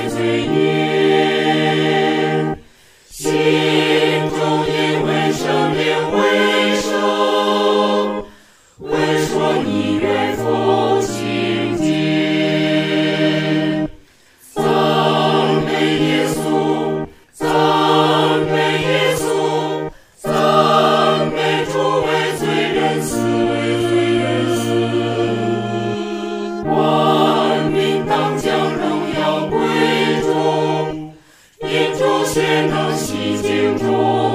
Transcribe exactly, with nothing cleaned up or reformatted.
为罪孽，心中因为生灵为首，闻说你愿复清洁。赞美耶稣，赞美耶稣，赞美主为罪人死，为罪人死。万民当将荣耀归主，因主血能洗净众